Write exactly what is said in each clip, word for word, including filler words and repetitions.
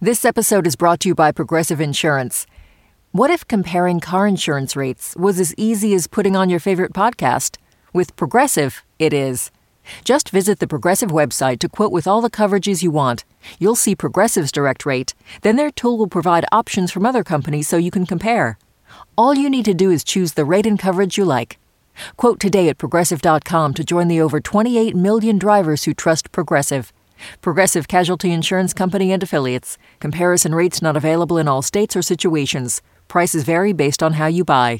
This episode is brought to you by Progressive Insurance. What if comparing car insurance rates was as easy as putting on your favorite podcast? With Progressive, it is. Just visit the Progressive website to quote with all the coverages you want. You'll see Progressive's direct rate. Then their tool will provide options from other companies so you can compare. All you need to do is choose the rate and coverage you like. Quote today at Progressive dot com to join the over twenty-eight million drivers who trust Progressive. Progressive Casualty Insurance Company and Affiliates. Comparison rates not available in all states or situations. Prices vary based on how you buy.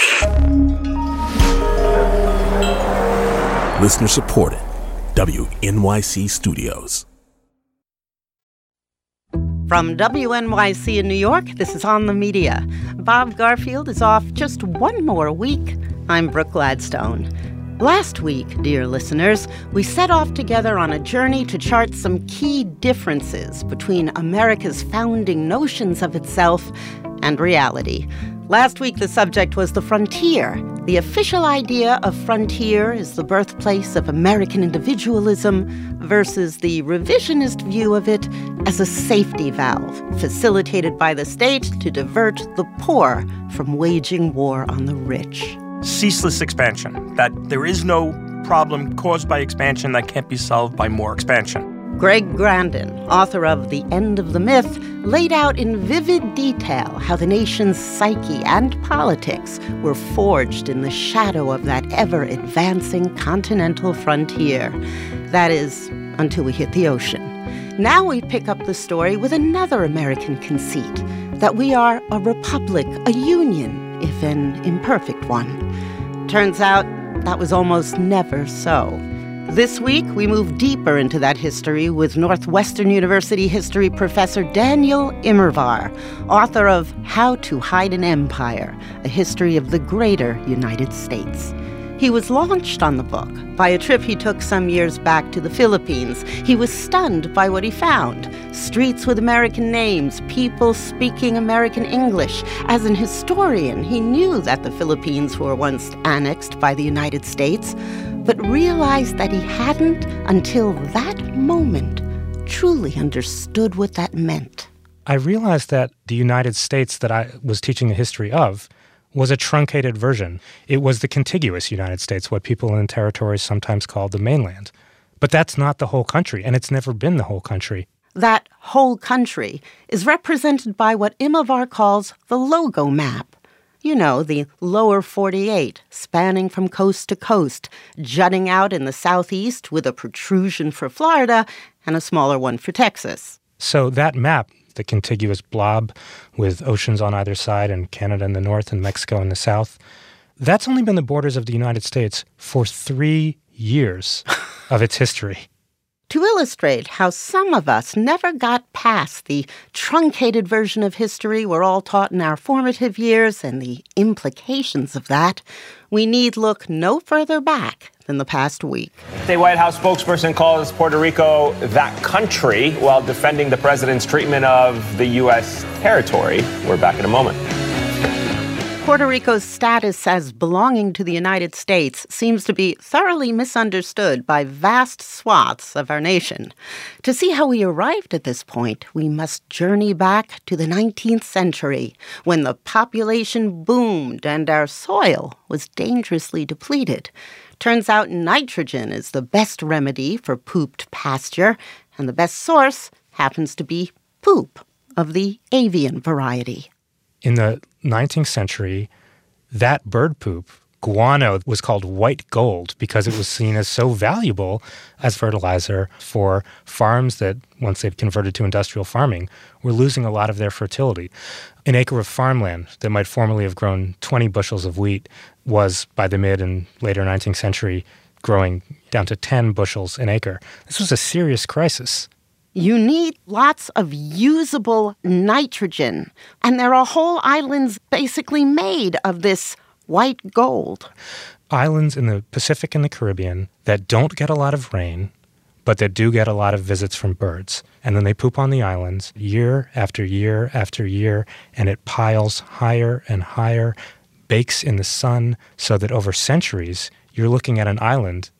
Listener supported. W N Y C Studios. From W N Y C in New York, this is On the Media. Bob Garfield is off just one more week. I'm Brooke Gladstone. Last week, dear listeners, we set off together on a journey to chart some key differences between America's founding notions of itself and reality. Last week, the subject was the frontier. The official idea of frontier is the birthplace of American individualism versus the revisionist view of it as a safety valve facilitated by the state to divert the poor from waging war on the rich. Ceaseless expansion, that there is no problem caused by expansion that can't be solved by more expansion. Greg Grandin, author of The End of the Myth, laid out in vivid detail how the nation's psyche and politics were forged in the shadow of that ever-advancing continental frontier. That is, until we hit the ocean. Now we pick up the story with another American conceit, that we are a republic, a union, if an imperfect one. Turns out that was almost never so. This week, we move deeper into that history with Northwestern University history professor Daniel Immerwahr, author of How to Hide an Empire, a history of the greater United States. He was launched on the book by a trip he took some years back to the Philippines. He was stunned by what he found. Streets with American names, people speaking American English. As an historian, he knew that the Philippines were once annexed by the United States, but realized that he hadn't, until that moment, truly understood what that meant. I realized that the United States that I was teaching the history of was a truncated version. It was the contiguous United States, what people in territories sometimes call the mainland. But that's not the whole country, and it's never been the whole country. That whole country is represented by what Immerwahr calls the logo map. You know, the lower forty-eight, spanning from coast to coast, jutting out in the southeast with a protrusion for Florida and a smaller one for Texas. So that map, the contiguous blob with oceans on either side and Canada in the north and Mexico in the south, that's only been the borders of the United States for three years of its history. To illustrate how some of us never got past the truncated version of history we're all taught in our formative years and the implications of that, we need look no further back than the past week. A White House spokesperson calls Puerto Rico that country while defending the president's treatment of the U S territory. We're back in a moment. Puerto Rico's status as belonging to the United States seems to be thoroughly misunderstood by vast swaths of our nation. To see how we arrived at this point, we must journey back to the nineteenth century, when the population boomed and our soil was dangerously depleted. Turns out nitrogen is the best remedy for pooped pasture, and the best source happens to be poop of the avian variety. In the nineteenth century, that bird poop, guano, was called white gold because it was seen as so valuable as fertilizer for farms that, once they'd converted to industrial farming, were losing a lot of their fertility. An acre of farmland that might formerly have grown twenty bushels of wheat was, by the mid and later nineteenth century, growing down to ten bushels an acre. This was a serious crisis. You need lots of usable nitrogen, and there are whole islands basically made of this white gold. Islands in the Pacific and the Caribbean that don't get a lot of rain, but that do get a lot of visits from birds. And then they poop on the islands year after year after year, and it piles higher and higher, bakes in the sun, so that over centuries, you're looking at an island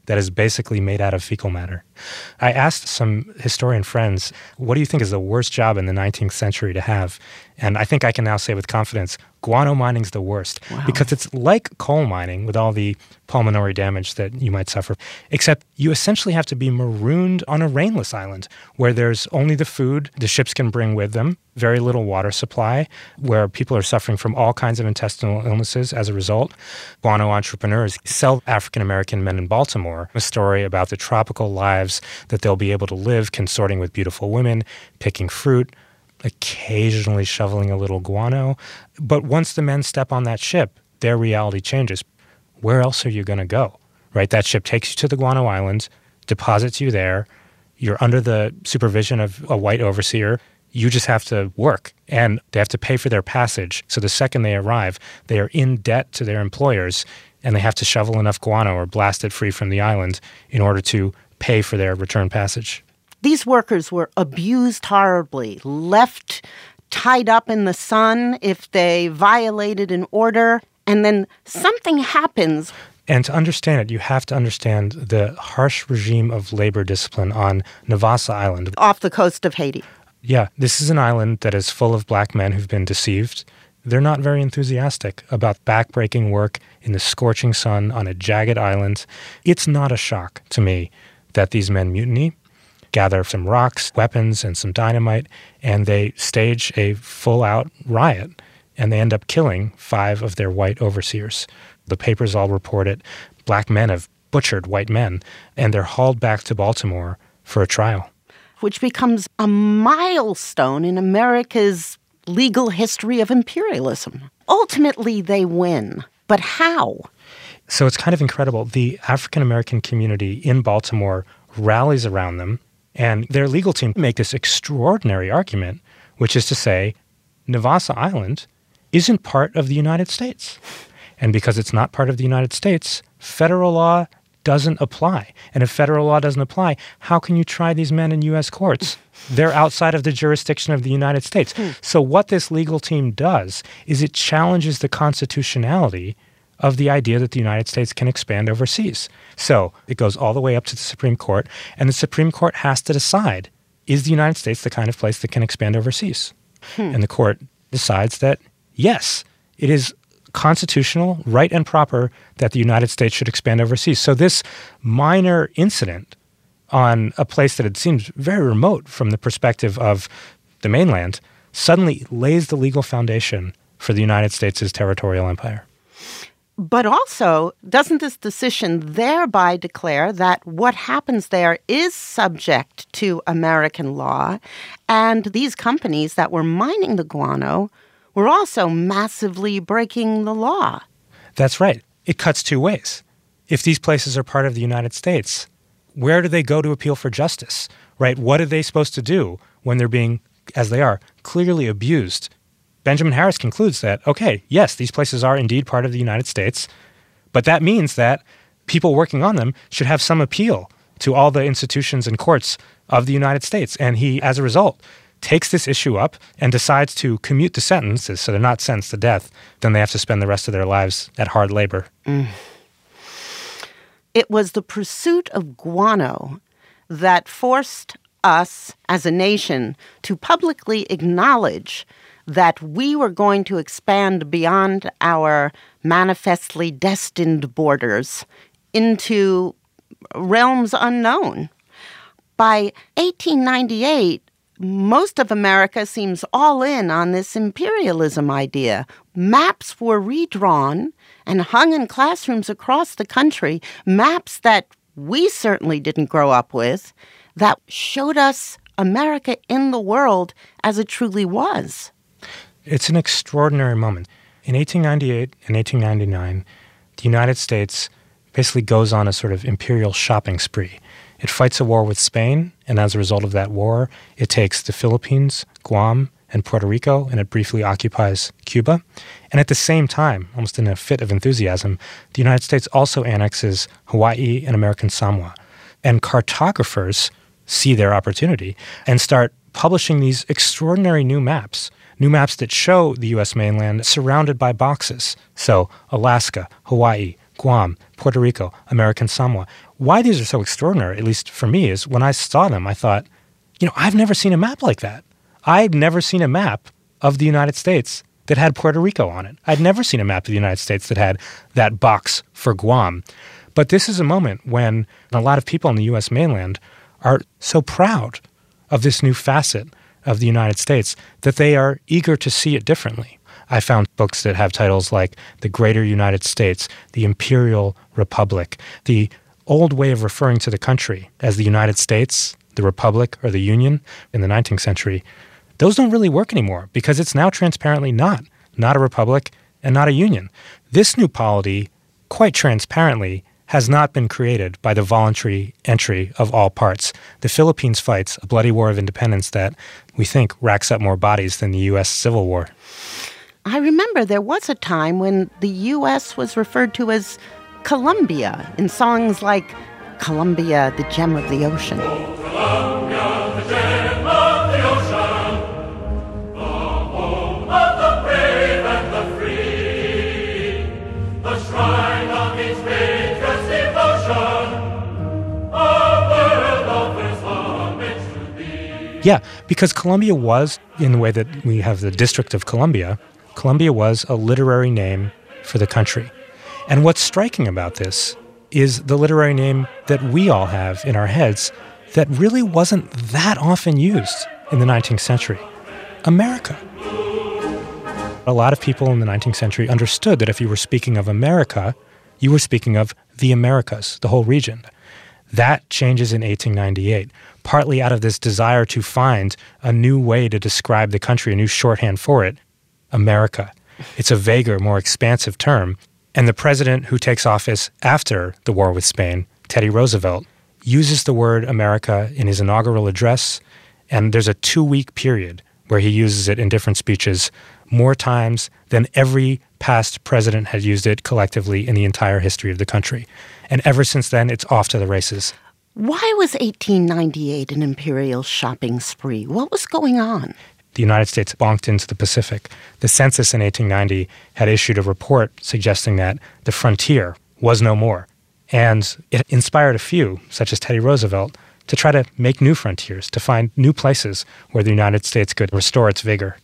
that is basically made out of fecal matter. I asked some historian friends, what do you think is the worst job in the nineteenth century to have? And I think I can now say with confidence, guano mining is the worst. Wow. Because it's like coal mining with all the pulmonary damage that you might suffer, except you essentially have to be marooned on a rainless island where there's only the food the ships can bring with them, very little water supply, where people are suffering from all kinds of intestinal illnesses as a result. Guano entrepreneurs sell African-American men in Baltimore a story about the tropical lives that they'll be able to live, consorting with beautiful women, picking fruit, occasionally shoveling a little guano. But once the men step on that ship, their reality changes. Where else are you going to go? Right? That ship takes you to the Guano Islands, deposits you there. You're under the supervision of a white overseer. You just have to work, and they have to pay for their passage. So the second they arrive, they are in debt to their employers, and they have to shovel enough guano or blast it free from the island in order to pay for their return passage. These workers were abused horribly, left tied up in the sun if they violated an order, and then something happens. And to understand it, you have to understand the harsh regime of labor discipline on Navassa Island. Off the coast of Haiti. Yeah, this is an island that is full of black men who've been deceived. They're not very enthusiastic about backbreaking work in the scorching sun on a jagged island. It's not a shock to me that these men mutiny, gather some rocks, weapons, and some dynamite, and they stage a full-out riot, and they end up killing five of their white overseers. The papers all report it. Black men have butchered white men, and they're hauled back to Baltimore for a trial. Which becomes a milestone in America's legal history of imperialism. Ultimately, they win. But how? So it's kind of incredible. The African-American community in Baltimore rallies around them, and their legal team make this extraordinary argument, which is to say, Navassa Island isn't part of the United States. And because it's not part of the United States, federal law doesn't apply. And if federal law doesn't apply, how can you try these men in U S courts? They're outside of the jurisdiction of the United States. So what this legal team does is it challenges the constitutionality of the idea that the United States can expand overseas. So it goes all the way up to the Supreme Court, and the Supreme Court has to decide, is the United States the kind of place that can expand overseas? Hmm. And the court decides that, yes, it is constitutional, right and proper that the United States should expand overseas. So this minor incident on a place that had seemed very remote from the perspective of the mainland suddenly lays the legal foundation for the United States' territorial empire. But also, doesn't this decision thereby declare that what happens there is subject to American law, and these companies that were mining the guano were also massively breaking the law? That's right. It cuts two ways. If these places are part of the United States, where do they go to appeal for justice, right? What are they supposed to do when they're being, as they are, clearly abused? Benjamin Harris concludes that, okay, yes, these places are indeed part of the United States, but that means that people working on them should have some appeal to all the institutions and courts of the United States. And he, as a result, takes this issue up and decides to commute the sentences so they're not sentenced to death. Then they have to spend the rest of their lives at hard labor. Mm. It was the pursuit of guano that forced us as a nation to publicly acknowledge that we were going to expand beyond our manifestly destined borders into realms unknown. By eighteen ninety-eight, most of America seems all in on this imperialism idea. Maps were redrawn and hung in classrooms across the country, maps that we certainly didn't grow up with, that showed us America in the world as it truly was. It's an extraordinary moment. In eighteen ninety-eight and eighteen ninety-nine, the United States basically goes on a sort of imperial shopping spree. It fights a war with Spain, and as a result of that war, it takes the Philippines, Guam, and Puerto Rico, and it briefly occupies Cuba. And at the same time, almost in a fit of enthusiasm, the United States also annexes Hawaii and American Samoa. And cartographers see their opportunity and start publishing these extraordinary new maps, new maps that show the U S mainland surrounded by boxes. So Alaska, Hawaii, Guam, Puerto Rico, American Samoa. Why these are so extraordinary, at least for me, is when I saw them, I thought, you know, I've never seen a map like that. I'd never seen a map of the United States that had Puerto Rico on it. I'd never seen a map of the United States that had that box for Guam. But this is a moment when a lot of people in the U S mainland are so proud of this new facet of the United States that they are eager to see it differently. I found books that have titles like The Greater United States, The Imperial Republic, the old way of referring to the country as the United States, the Republic, or the Union in the nineteenth century. Those don't really work anymore because it's now transparently not, not a republic and not a union. This new polity, quite transparently, has not been created by the voluntary entry of all parts. The Philippines fights a bloody war of independence that we think racks up more bodies than the U S Civil War. I remember there was a time when the U S was referred to as Columbia in songs like Columbia, the Gem of the Ocean. Oh, Columbia, the gem of the ocean, the home of the brave and the free, the shrine of each patriot's devotion, a world offers homage to thee. Yeah, because Columbia was, in the way that we have the District of Columbia, Columbia was a literary name for the country. And what's striking about this is the literary name that we all have in our heads that really wasn't that often used in the nineteenth century. America. A lot of people in the nineteenth century understood that if you were speaking of America, you were speaking of the Americas, the whole region. That changes in eighteen ninety-eight, partly out of this desire to find a new way to describe the country, a new shorthand for it, America. It's a vaguer, more expansive term. And the president who takes office after the war with Spain, Teddy Roosevelt, uses the word America in his inaugural address, and there's a two-week period where he uses it in different speeches more times than every past president had used it collectively in the entire history of the country. And ever since then, it's off to the races. Why was eighteen ninety-eight an imperial shopping spree? What was going on? The United States bonked into the Pacific. The census in eighteen ninety had issued a report suggesting that the frontier was no more. And it inspired a few, such as Teddy Roosevelt, to try to make new frontiers, to find new places where the United States could restore its vigor.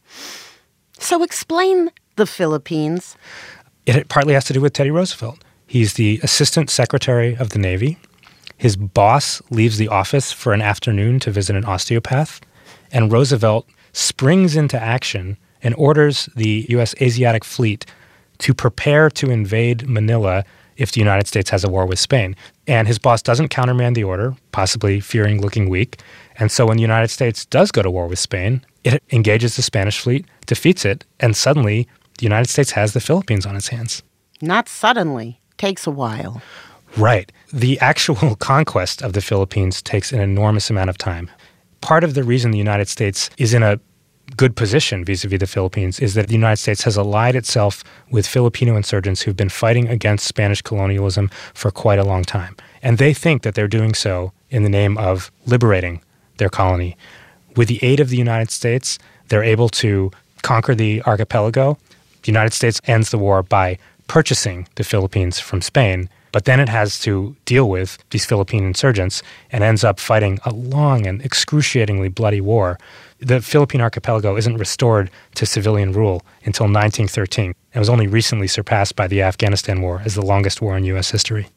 So explain the Philippines. It partly has to do with Teddy Roosevelt. He's the Assistant Secretary of the Navy. His boss leaves the office for an afternoon to visit an osteopath, and Roosevelt springs into action and orders the U S Asiatic Fleet to prepare to invade Manila if the United States has a war with Spain. And his boss doesn't countermand the order, possibly fearing looking weak. And so when the United States does go to war with Spain, it engages the Spanish fleet, defeats it, and suddenly the United States has the Philippines on its hands. Not suddenly. Takes a while. Right. The actual conquest of the Philippines takes an enormous amount of time. Part of the reason the United States is in a good position vis-a-vis the Philippines is that the United States has allied itself with Filipino insurgents who've been fighting against Spanish colonialism for quite a long time. And they think that they're doing so in the name of liberating their colony. With the aid of the United States, they're able to conquer the archipelago. The United States ends the war by purchasing the Philippines from Spain, but then it has to deal with these Philippine insurgents and ends up fighting a long and excruciatingly bloody war. The Philippine archipelago isn't restored to civilian rule until nineteen thirteen. It was only recently surpassed by the Afghanistan War as the longest war in U S history.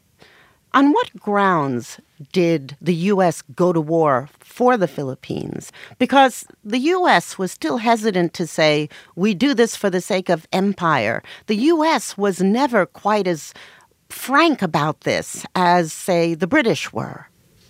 On what grounds did the U S go to war for the Philippines? Because the U S was still hesitant to say, we do this for the sake of empire. The U S was never quite as frank about this as, say, the British were.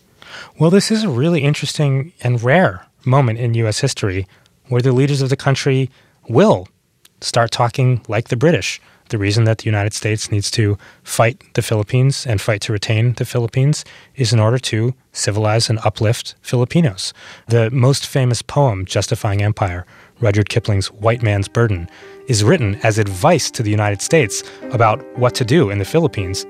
Well, this is a really interesting and rare moment in U S history where the leaders of the country will start talking like the British. The reason that the United States needs to fight the Philippines and fight to retain the Philippines is in order to civilize and uplift Filipinos. The most famous poem justifying empire, Rudyard Kipling's White Man's Burden, is written as advice to the United States about what to do in the Philippines.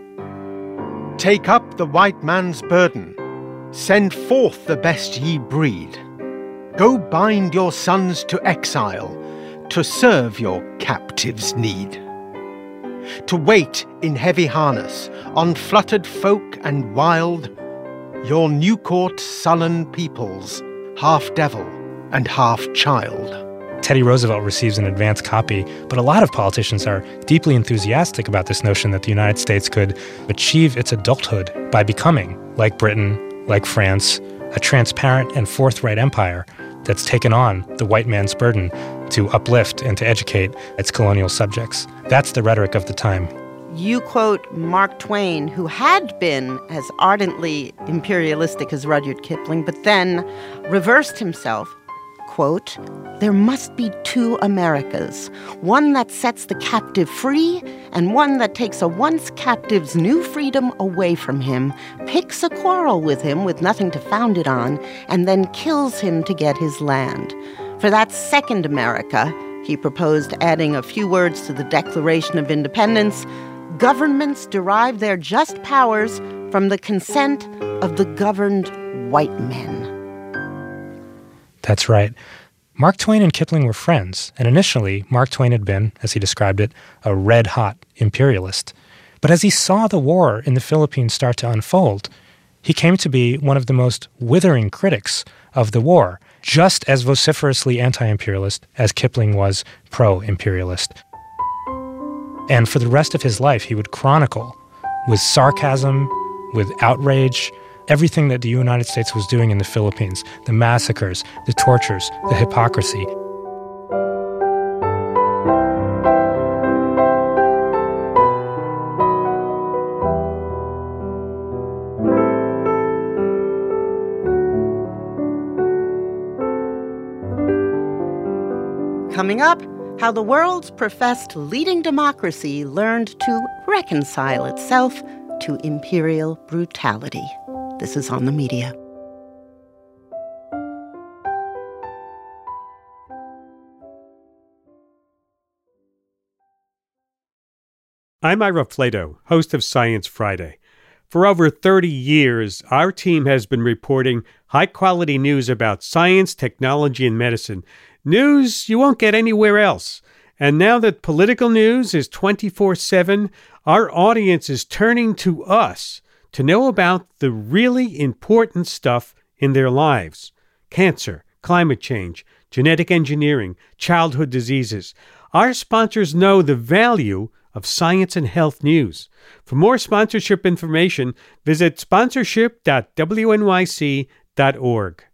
Take up the white man's burden. Send forth the best ye breed. Go bind your sons to exile, to serve your captives' need. to wait in heavy harness on fluttered folk and wild, your Newcourt sullen peoples, half devil and half child. Teddy Roosevelt receives an advance copy, but a lot of politicians are deeply enthusiastic about this notion that the United States could achieve its adulthood by becoming, like Britain, like France, a transparent and forthright empire that's taken on the white man's burden to uplift and to educate its colonial subjects. That's the rhetoric of the time. You quote Mark Twain, who had been as ardently imperialistic as Rudyard Kipling, but then reversed himself. Quote, "There must be two Americas, one that sets the captive free and one that takes a once captive's new freedom away from him, picks a quarrel with him with nothing to found it on, and then kills him to get his land. For that second America," he proposed, adding a few words to the Declaration of Independence, "governments derive their just powers from the consent of the governed white men." That's right. Mark Twain and Kipling were friends, and initially, Mark Twain had been, as he described it, a red-hot imperialist. But as he saw the war in the Philippines start to unfold, he came to be one of the most withering critics of the war, just as vociferously anti-imperialist as Kipling was pro-imperialist. And for the rest of his life, he would chronicle, with sarcasm, with outrage, everything that the United States was doing in the Philippines, the massacres, the tortures, the hypocrisy. Coming up, how the world's professed leading democracy learned to reconcile itself to imperial brutality. This is On the Media. I'm Ira Flato, host of Science Friday. For over thirty years, our team has been reporting high-quality news about science, technology, and medicine. News you won't get anywhere else. And now that political news is twenty-four seven, our audience is turning to us to know about the really important stuff in their lives. Cancer, climate change, genetic engineering, childhood diseases. Our sponsors know the value of science and health news. For more sponsorship information, visit sponsorship dot w n y c dot org.